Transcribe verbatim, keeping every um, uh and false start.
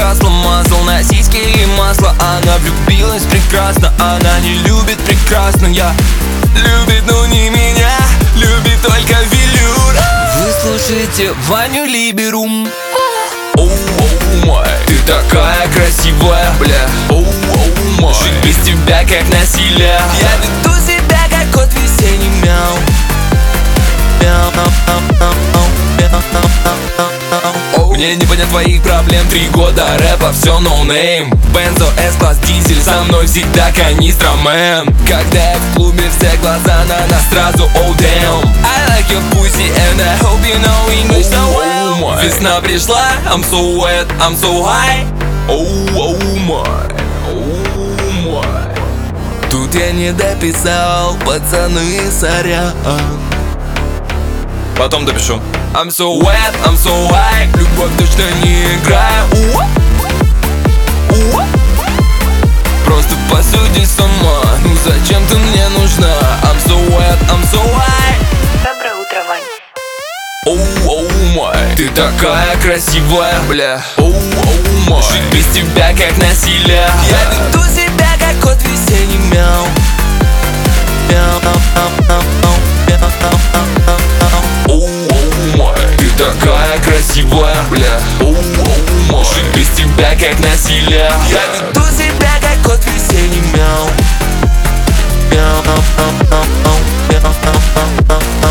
масло мазал на сиськи и масло. Она влюбилась прекрасно, она не любит прекрасно. Я любит, но не меня, любит только велюр. Вы слушаете Ваню Либерум. Оу, оу, май, ты такая красивая, бля. Оу, оу, май, жить без тебя как насилие. Я веду себя как кот весенний, мяу. Мяу, мяу, мяу, мяу, мяу. Мне не понять твоих проблем, три года рэпа, все ноунейм. Бензо, С-класс, дизель, со мной всегда канистра, мэн. Когда я в клубе, все глаза на нас сразу, oh damn. I like your pussy and I hope you know English so well. Весна пришла, I'm so wet, I'm so high. Oh, oh my, oh my. Тут я не дописал, пацаны, сорян. Потом допишу. I'm so wet, I'm so high. Любовь точно не играю. Уа. Уа. Просто посуди сама. Ну зачем ты мне нужна? I'm so wet, I'm so high. Доброе утро, Вань. Оу, оу, май, ты такая красивая, бля. Оу, оу, май, жить без тебя как насилие. Я веду себя как кот весенний, мяу. Мяу, мяу, мяу, мяу, мяу. Такая красивая, бля. Оу, оу, май, жить без тебя как насилие. Я веду себя как кот весенний, мяу. Мяу, мяу, мяу, мяу, мяу, мяу, мяу.